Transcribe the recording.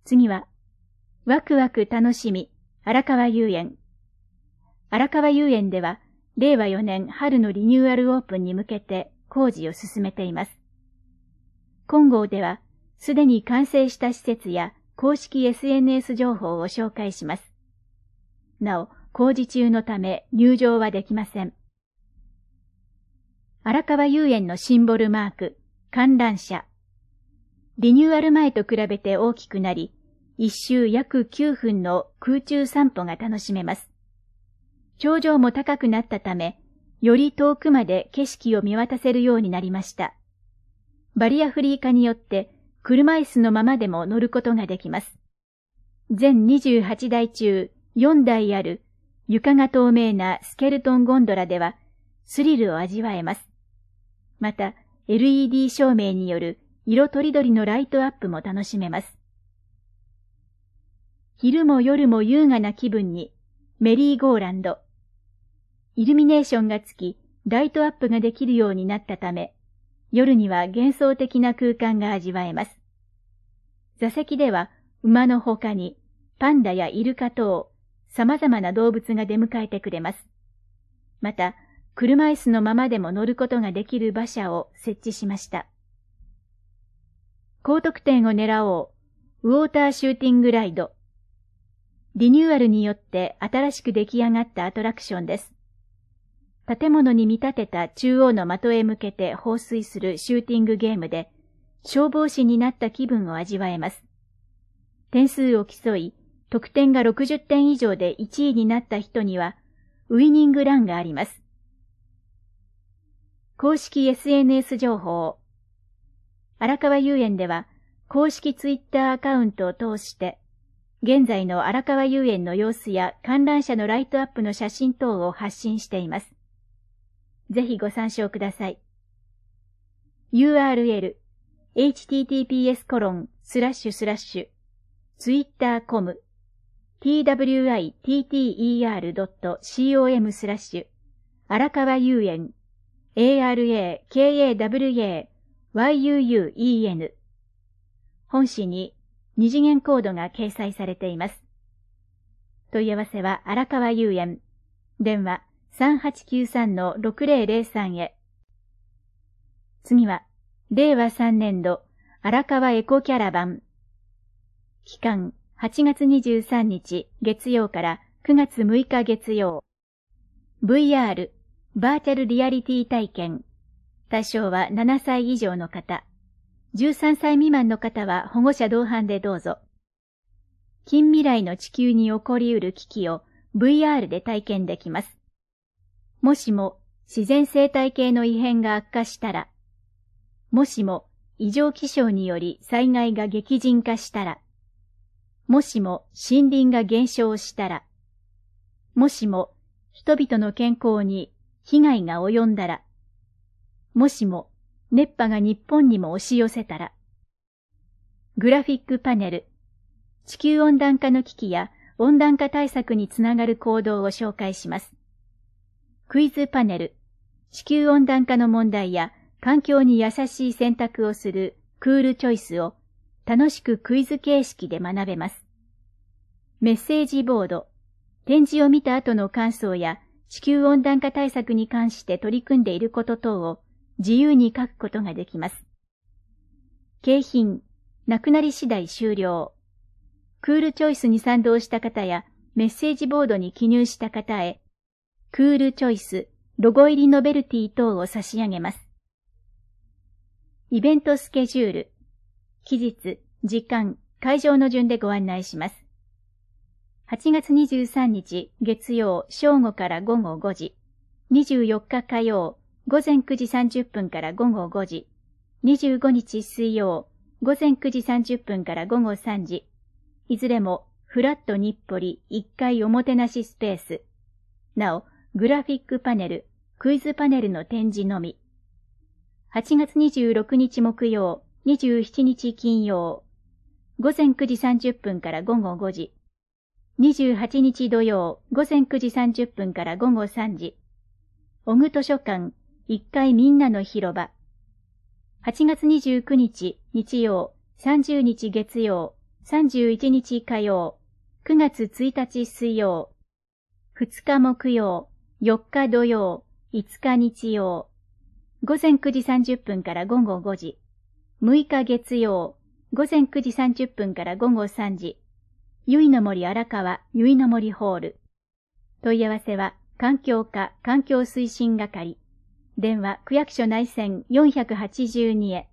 次は、ワクワク楽しみ、荒川遊園。荒川遊園では、令和4年春のリニューアルオープンに向けて工事を進めています。今号では、すでに完成した施設や公式 SNS 情報を紹介します。なお、工事中のため入場はできません。荒川遊園のシンボルマーク、観覧車。リニューアル前と比べて大きくなり、一周約9分の空中散歩が楽しめます。頂上も高くなったため、より遠くまで景色を見渡せるようになりました。バリアフリー化によって車椅子のままでも乗ることができます。全28台中4台ある床が透明なスケルトンゴンドラではスリルを味わえます。また LED 照明による色とりどりのライトアップも楽しめます。昼も夜も優雅な気分にメリーゴーランド。イルミネーションがつきライトアップができるようになったため、夜には幻想的な空間が味わえます。座席では馬の他にパンダやイルカ等様々な動物が出迎えてくれます。また、車椅子のままでも乗ることができる馬車を設置しました。高得点を狙おう、ウォーターシューティングライド。リニューアルによって新しく出来上がったアトラクションです。建物に見立てた中央の的へ向けて放水するシューティングゲームで、消防士になった気分を味わえます。点数を競い、得点が60点以上で1位になった人には、ウィニングランがあります。公式 SNS 情報。荒川遊園では、公式ツイッターアカウントを通して、現在の荒川遊園の様子や観覧車のライトアップの写真等を発信しています。ぜひご参照ください。URL https://twitter.com twitter.com/ 荒川遊園 ARAKAWAYUUEN 本誌に二次元コードが掲載されています。問い合わせは荒川遊園。電話 3893-6003 へ。次は、令和3年度荒川エコキャラバン。期間8月23日月曜から9月6日月曜。VR、バーチャルリアリティ体験。対象は7歳以上の方。13歳未満の方は保護者同伴でどうぞ。近未来の地球に起こり得る危機を VR で体験できます。もしも自然生態系の異変が悪化したら、もしも異常気象により災害が激甚化したら、もしも森林が減少したら、もしも人々の健康に被害が及んだら、もしも熱波が日本にも押し寄せたら、グラフィックパネル、地球温暖化の危機や温暖化対策につながる行動を紹介します。クイズパネル、地球温暖化の問題や環境に優しい選択をするクールチョイスを楽しくクイズ形式で学べます。メッセージボード、展示を見た後の感想や地球温暖化対策に関して取り組んでいること等を自由に書くことができます。景品、なくなり次第終了。クールチョイスに賛同した方やメッセージボードに記入した方へ、クールチョイス、ロゴ入りノベルティ等を差し上げます。イベントスケジュール、期日、時間、会場の順でご案内します。8月23日月曜正午から午後5時、24日火曜午前9時30分から午後5時、25日水曜午前9時30分から午後3時、いずれもフラット日暮里1階おもてなしスペース。なお、グラフィックパネル、クイズパネルの展示のみ。8月26日木曜、27日金曜、午前9時30分から午後5時、28日土曜、午前9時30分から午後3時、小具図書館、1階みんなの広場。8月29日日曜、30日月曜、 31日火曜、9月1日水曜、2日木曜、4日土曜、5日日曜、午前9時30分から午後5時、6日月曜、午前9時30分から午後3時、ゆいの森荒川ゆいの森ホール。問い合わせは、環境課環境推進係。電話区役所内線482へ。